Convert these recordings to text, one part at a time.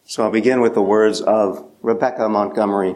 So I'll begin with the words of Rebecca Montgomery.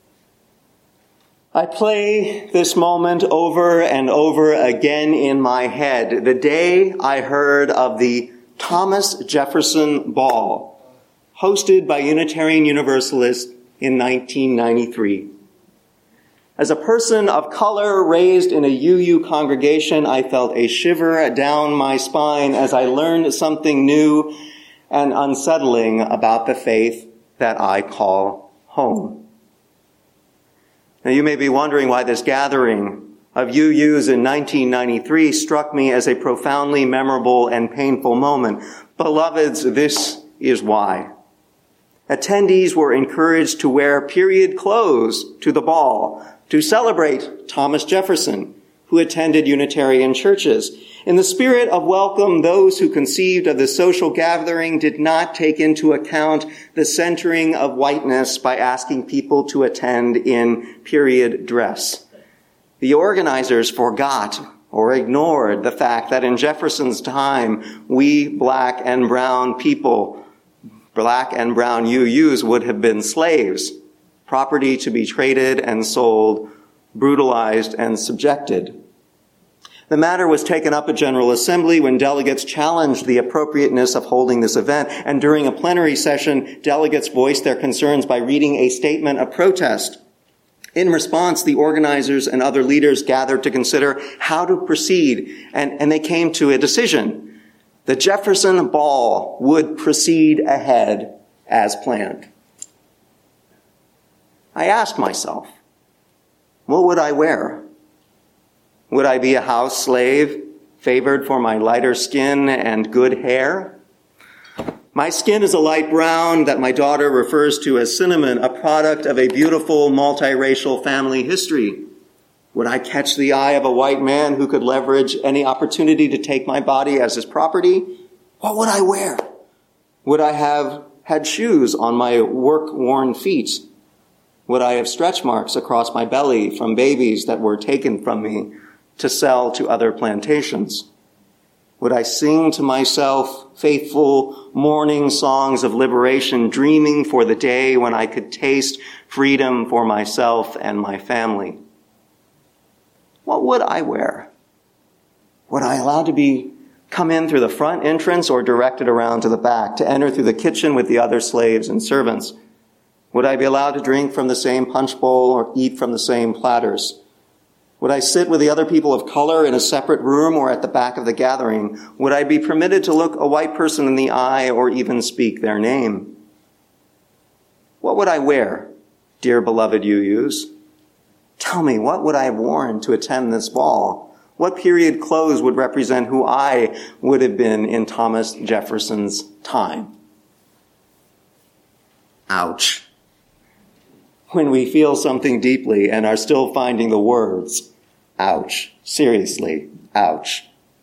I play this moment over and over again in my head. The day I heard of the Thomas Jefferson Ball, hosted by Unitarian Universalists in 1993. As a person of color raised in a UU congregation, I felt a shiver down my spine as I learned something new and unsettling about the faith that I call home. Now, you may be wondering why this gathering of UUs in 1993 struck me as a profoundly memorable and painful moment. Beloveds, this is why. Attendees were encouraged to wear period clothes to the ball to celebrate Thomas Jefferson, who attended Unitarian churches. In the spirit of welcome, those who conceived of the social gathering did not take into account the centering of whiteness by asking people to attend in period dress. The organizers forgot or ignored the fact that in Jefferson's time, we black and brown people, black and brown UUs, would have been slaves, property to be traded and sold, brutalized and subjected. The matter was taken up at General Assembly when delegates challenged the appropriateness of holding this event, and during a plenary session, delegates voiced their concerns by reading a statement of protest. In response, the organizers and other leaders gathered to consider how to proceed, and they came to a decision. The Jefferson Ball would proceed ahead as planned. I asked myself, what would I wear? Would I be a house slave, favored for my lighter skin and good hair? My skin is a light brown that my daughter refers to as cinnamon, a product of a beautiful multiracial family history. Would I catch the eye of a white man who could leverage any opportunity to take my body as his property? What would I wear? Would I have had shoes on my work-worn feet? Would I have stretch marks across my belly from babies that were taken from me to sell to other plantations? Would I sing to myself faithful mourning songs of liberation, dreaming for the day when I could taste freedom for myself and my family? What would I wear? Would I allow to come in through the front entrance or directed around to the back, to enter through the kitchen with the other slaves and servants? Would I be allowed to drink from the same punch bowl or eat from the same platters? Would I sit with the other people of color in a separate room or at the back of the gathering? Would I be permitted to look a white person in the eye or even speak their name? What would I wear, dear beloved UUs? Tell me, what would I have worn to attend this ball? What period clothes would represent who I would have been in Thomas Jefferson's time? Ouch. When we feel something deeply and are still finding the words, ouch, seriously, ouch.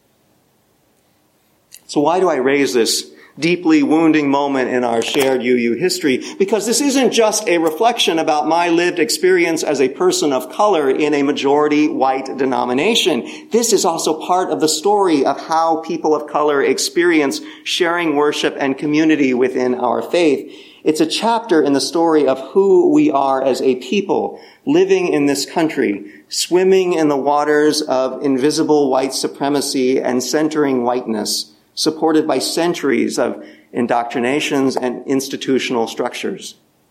So why do I raise this deeply wounding moment in our shared UU history? Because this isn't just a reflection about my lived experience as a person of color in a majority white denomination. This is also part of the story of how people of color experience sharing worship and community within our faith. It's a chapter in the story of who we are as a people living in this country, swimming in the waters of invisible white supremacy and centering whiteness, supported by centuries of indoctrinations and institutional structures.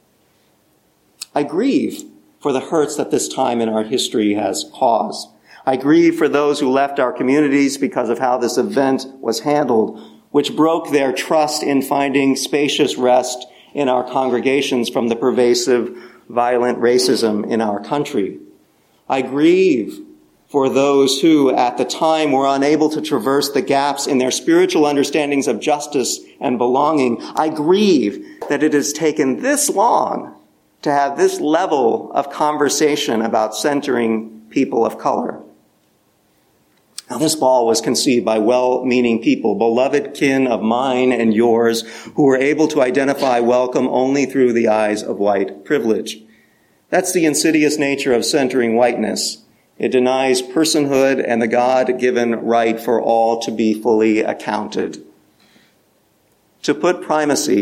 I grieve for the hurts that this time in our history has caused. I grieve for those who left our communities because of how this event was handled, which broke their trust in finding spacious rest in our congregations from the pervasive, violent racism in our country. I grieve for those who, at the time, were unable to traverse the gaps in their spiritual understandings of justice and belonging. I grieve that it has taken this long to have this level of conversation about centering people of color. Now, this ball was conceived by well-meaning people, beloved kin of mine and yours, who were able to identify welcome only through the eyes of white privilege. That's the insidious nature of centering whiteness. It denies personhood and the God-given right for all to be fully accounted. To put primacy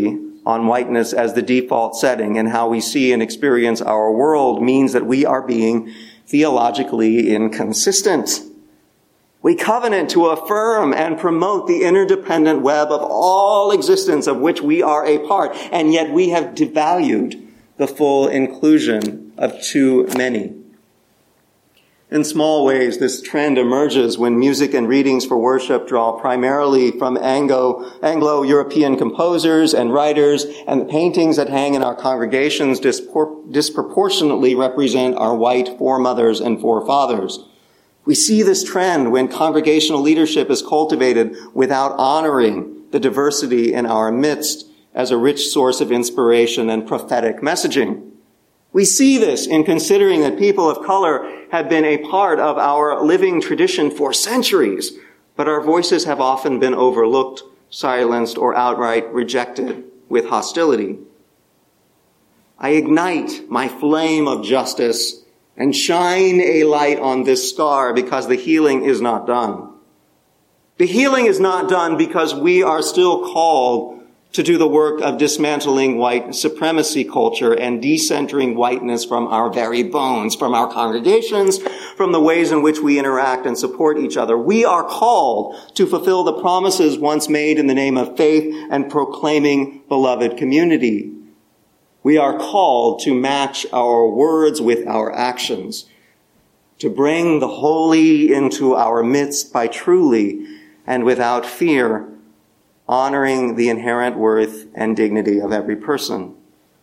on whiteness as the default setting and how we see and experience our world means that we are being theologically inconsistent. We covenant to affirm and promote the interdependent web of all existence of which we are a part, and yet we have devalued the full inclusion of too many. In small ways, this trend emerges when music and readings for worship draw primarily from Anglo-European composers and writers, and the paintings that hang in our congregations disproportionately represent our white foremothers and forefathers. We see this trend when congregational leadership is cultivated without honoring the diversity in our midst as a rich source of inspiration and prophetic messaging. We see this in considering that people of color have been a part of our living tradition for centuries, but our voices have often been overlooked, silenced, or outright rejected with hostility. I ignite my flame of justice and shine a light on this scar because the healing is not done. The healing is not done because we are still called to do the work of dismantling white supremacy culture and decentering whiteness from our very bones, from our congregations, from the ways in which we interact and support each other. We are called to fulfill the promises once made in the name of faith and proclaiming beloved community. We are called to match our words with our actions, to bring the holy into our midst by truly and without fear honoring the inherent worth and dignity of every person.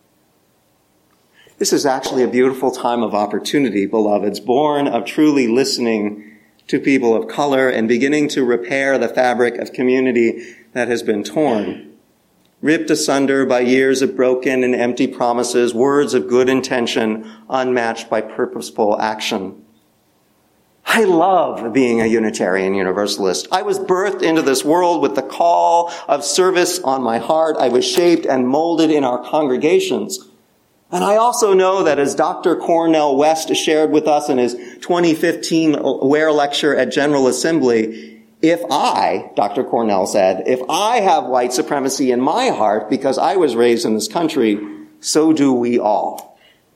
This is actually a beautiful time of opportunity, beloveds, born of truly listening to people of color and beginning to repair the fabric of community that has been torn, ripped asunder by years of broken and empty promises, words of good intention, unmatched by purposeful action. I love being a Unitarian Universalist. I was birthed into this world with the call of service on my heart. I was shaped and molded in our congregations. And I also know that, as Dr. Cornel West shared with us in his 2015 Ware lecture at General Assembly, Dr. Cornell said, if I have white supremacy in my heart because I was raised in this country, so do we all.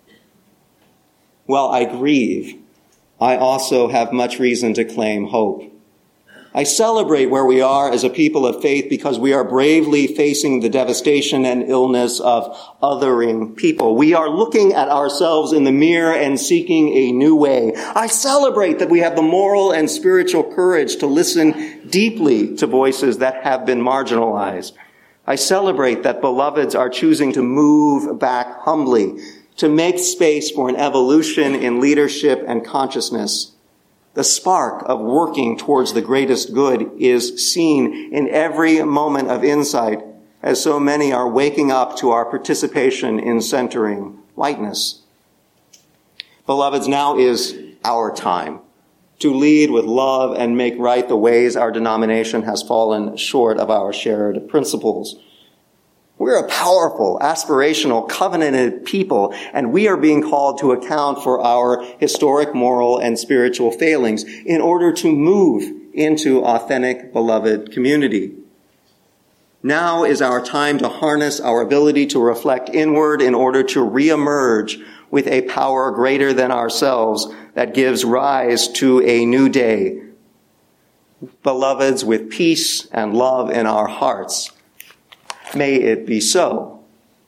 While I grieve, I also have much reason to claim hope. I celebrate where we are as a people of faith because we are bravely facing the devastation and illness of othering people. We are looking at ourselves in the mirror and seeking a new way. I celebrate that we have the moral and spiritual courage to listen deeply to voices that have been marginalized. I celebrate that beloveds are choosing to move back humbly, to make space for an evolution in leadership and consciousness. The spark of working towards the greatest good is seen in every moment of insight, as so many are waking up to our participation in centering whiteness. Beloveds, now is our time to lead with love and make right the ways our denomination has fallen short of our shared principles. We're a powerful, aspirational, covenanted people, and we are being called to account for our historic, moral, and spiritual failings in order to move into authentic, beloved community. Now is our time to harness our ability to reflect inward in order to reemerge with a power greater than ourselves that gives rise to a new day. Beloveds, with peace and love in our hearts, may it be so.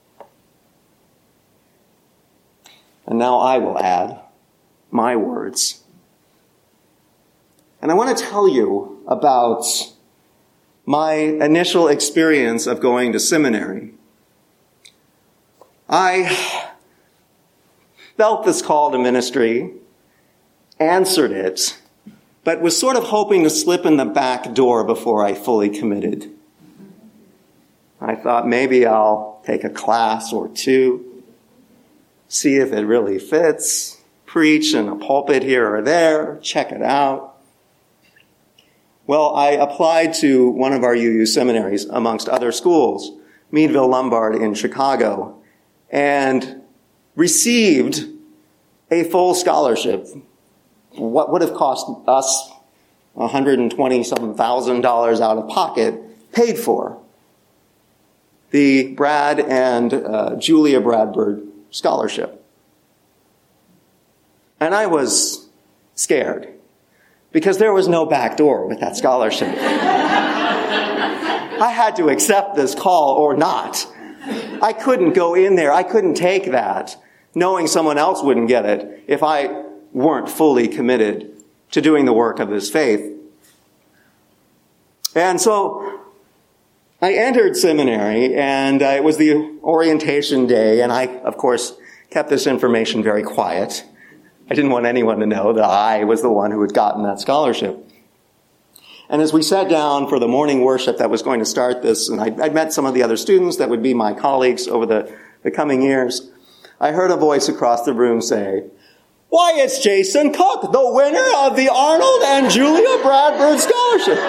And now I will add my words. And I want to tell you about my initial experience of going to seminary. I felt this call to ministry, answered it, but was sort of hoping to slip in the back door before I fully committed. I thought maybe I'll take a class or two, see if it really fits, preach in a pulpit here or there, check it out. Well, I applied to one of our UU seminaries, amongst other schools, Meadville Lombard in Chicago, and received a full scholarship. What would have cost us $120,000 out of pocket, paid for. the Brad and Julia Bradford Scholarship. And I was scared because there was no back door with that scholarship. I had to accept this call or not. I couldn't go in there. I couldn't take that, knowing someone else wouldn't get it if I weren't fully committed to doing the work of this faith. And so I entered seminary, and it was the orientation day, and I, of course, kept this information very quiet. I didn't want anyone to know that I was the one who had gotten that scholarship. And as we sat down for the morning worship that was going to start this, and I'd met some of the other students that would be my colleagues over the coming years, I heard a voice across the room say, "Why, it's Jason Cook, the winner of the Arnold and Julia Bradford Scholarship."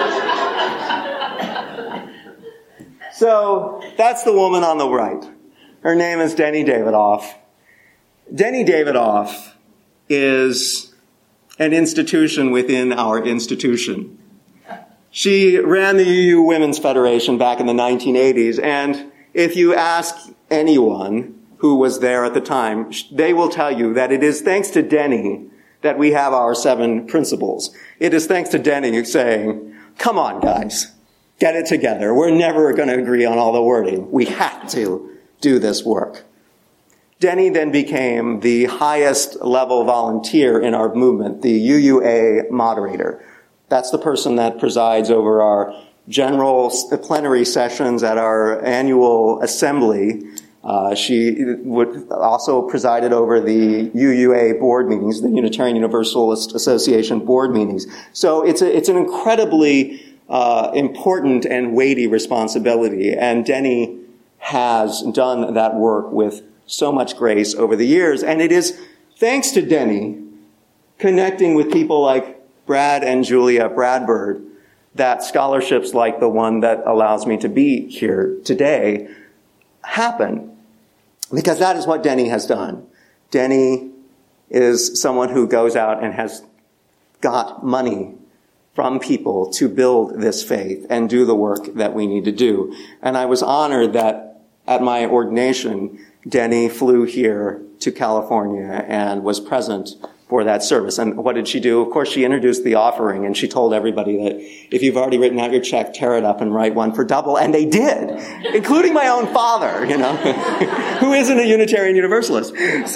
So that's the woman on the right. Her name is Denny Davidoff. Denny Davidoff is an institution within our institution. She ran the UU Women's Federation back in the 1980s, and if you ask anyone who was there at the time, they will tell you that it is thanks to Denny that we have our 7 principles. It is thanks to Denny saying, "Come on, guys, get it together. We're never going to agree on all the wording. We have to do this work." Denny then became the highest level volunteer in our movement, the UUA moderator. That's the person that presides over our general plenary sessions at our annual assembly. She would also presided over the UUA board meetings, the Unitarian Universalist Association board meetings. So it's an incredibly important and weighty responsibility, and Denny has done that work with so much grace over the years. And it is thanks to Denny connecting with people like Brad and Julia Bradford that scholarships like the one that allows me to be here today happen. Because that is what Denny has done. Denny is someone who goes out and has got money from people to build this faith and do the work that we need to do. And I was honored that at my ordination, Denny flew here to California and was present for that service. And what did she do? Of course, she introduced the offering, and she told everybody that if you've already written out your check, tear it up and write one for double. And they did, including my own father, who isn't a Unitarian Universalist.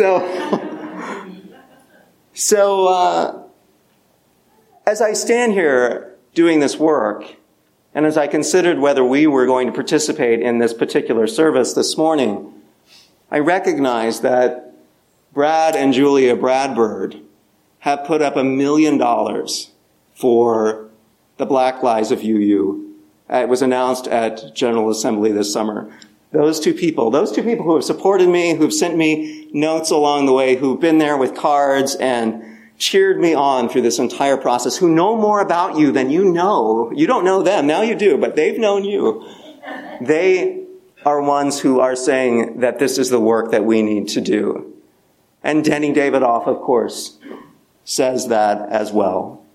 So as I stand here doing this work, and as I considered whether we were going to participate in this particular service this morning, I recognized that Brad and Julia Bradford have put up $1 million for the Black Lives of UU. It was announced at General Assembly this summer. Those two people who have supported me, who've sent me notes along the way, who've been there with cards and cheered me on through this entire process, who know more about you than you know. You don't know them, now you do, but they've known you. They are ones who are saying that this is the work that we need to do. And Denny Davidoff, of course, says that as well.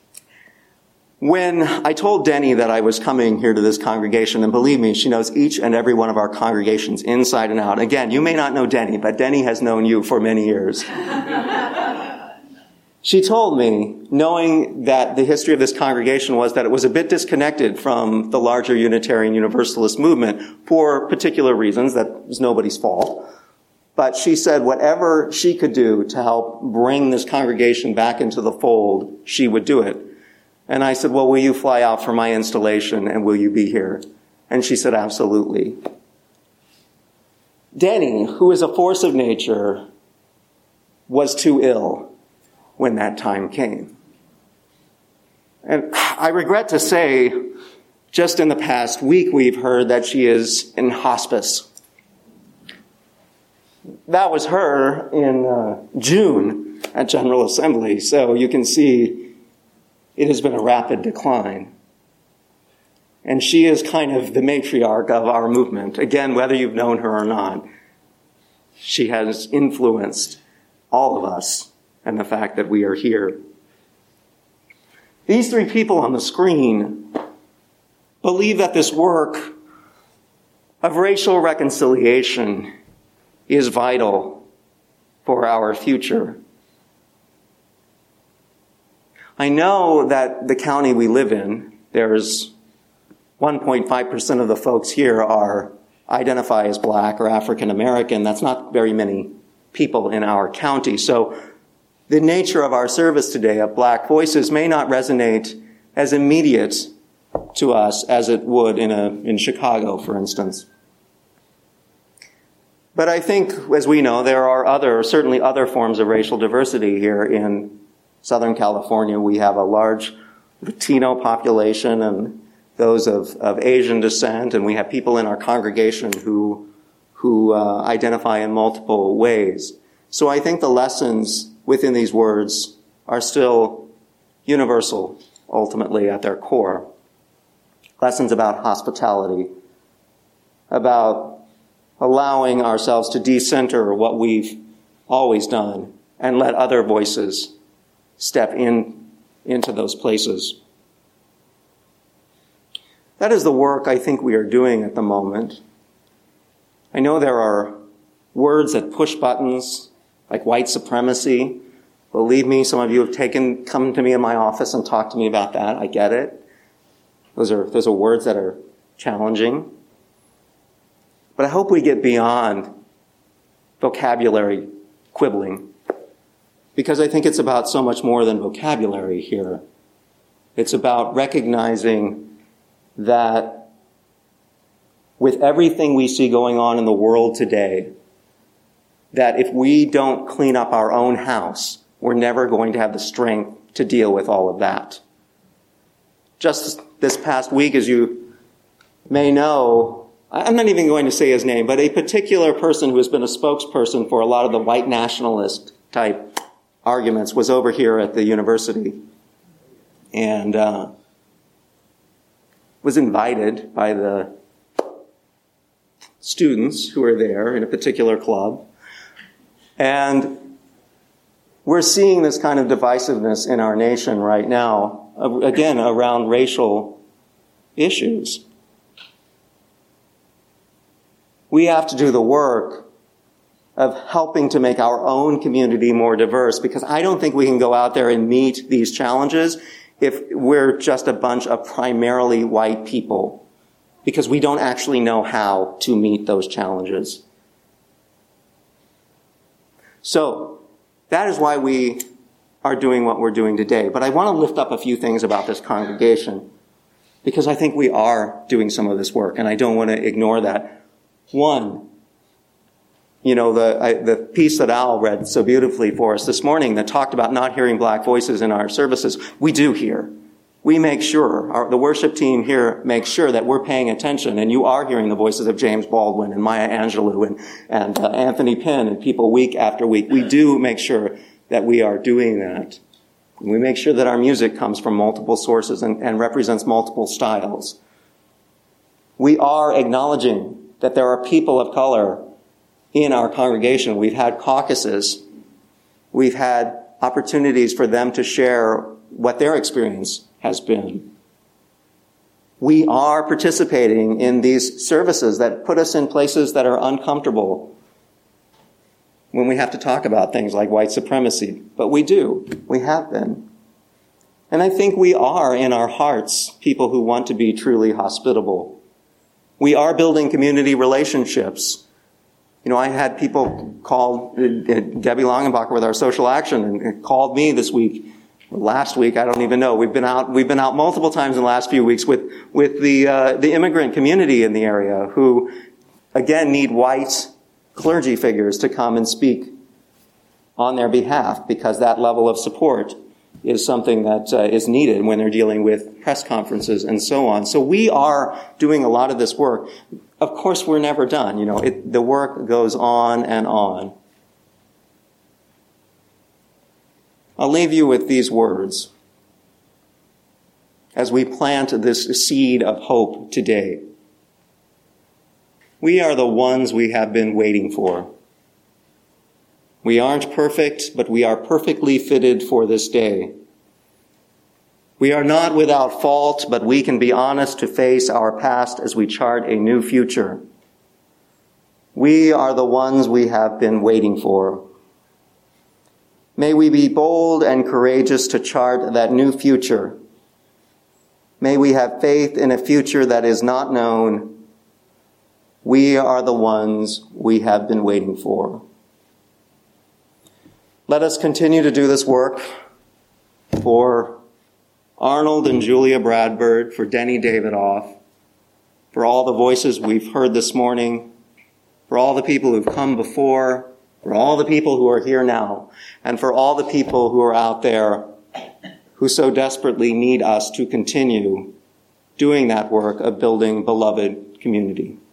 When I told Denny that I was coming here to this congregation, and believe me, she knows each and every one of our congregations inside and out. Again, you may not know Denny, but Denny has known you for many years. She told me, knowing that the history of this congregation was that it was a bit disconnected from the larger Unitarian Universalist movement for particular reasons, that was nobody's fault. But she said whatever she could do to help bring this congregation back into the fold, she would do it. And I said, well, will you fly out for my installation and will you be here? And she said, absolutely. Denny, who is a force of nature, was too ill when that time came. And I regret to say, just in the past week, we've heard that she is in hospice. That was her in June at General Assembly, so you can see it has been a rapid decline. And she is kind of the matriarch of our movement. Again, whether you've known her or not, she has influenced all of us and the fact that we are here. These 3 people on the screen believe that this work of racial reconciliation is vital for our future. I know that the county we live in, there's 1.5% of the folks here identify as Black or African American. That's not very many people in our county. So the nature of our service today of Black Voices may not resonate as immediate to us as it would in Chicago, for instance. But I think, as we know, there are certainly other forms of racial diversity here in Southern California. We have a large Latino population and those of Asian descent, and we have people in our congregation who identify in multiple ways. So I think the lessons within these words are still universal, ultimately, at their core. Lessons about hospitality, about allowing ourselves to decenter what we've always done and let other voices step into those places. That is the work I think we are doing at the moment. I know there are words that push buttons, like white supremacy. Believe me, some of you have come to me in my office and talked to me about that. I get it. Those are words that are challenging. But I hope we get beyond vocabulary quibbling, because I think it's about so much more than vocabulary here. It's about recognizing that with everything we see going on in the world today, that if we don't clean up our own house, we're never going to have the strength to deal with all of that. Just this past week, as you may know, I'm not even going to say his name, but a particular person who has been a spokesperson for a lot of the white nationalist type arguments was over here at the university and was invited by the students who are there in a particular club. And we're seeing this kind of divisiveness in our nation right now, again, around racial issues. We have to do the work of helping to make our own community more diverse, because I don't think we can go out there and meet these challenges if we're just a bunch of primarily white people, because we don't actually know how to meet those challenges. So that is why we are doing what we're doing today. But I want to lift up a few things about this congregation, because I think we are doing some of this work, and I don't want to ignore that. One, the piece that Al read so beautifully for us this morning that talked about not hearing Black voices in our services, we do hear. We make sure, the worship team here makes sure that we're paying attention, and you are hearing the voices of James Baldwin and Maya Angelou and Anthony Penn and people week after week. We do make sure that we are doing that. We make sure that our music comes from multiple sources and represents multiple styles. We are acknowledging that there are people of color in our congregation. We've had caucuses. We've had opportunities for them to share what their experience has been. We are participating in these services that put us in places that are uncomfortable when we have to talk about things like white supremacy. But we do. We have been. And I think we are, in our hearts, people who want to be truly hospitable. We are building community relationships. I had people call Debbie Longenbacher with our social action and called me this week, or last week, I don't even know. We've been out multiple times in the last few weeks with the immigrant community in the area who, again, need white clergy figures to come and speak on their behalf, because that level of support is something that is needed when they're dealing with press conferences and so on. So we are doing a lot of this work. Of course, we're never done. The work goes on and on. I'll leave you with these words as we plant this seed of hope today. We are the ones we have been waiting for. We aren't perfect, but we are perfectly fitted for this day. We are not without fault, but we can be honest to face our past as we chart a new future. We are the ones we have been waiting for. May we be bold and courageous to chart that new future. May we have faith in a future that is not known. We are the ones we have been waiting for. Let us continue to do this work for Arnold and Julia Bradford, for Denny Davidoff, for all the voices we've heard this morning, for all the people who've come before, for all the people who are here now, and for all the people who are out there who so desperately need us to continue doing that work of building beloved community.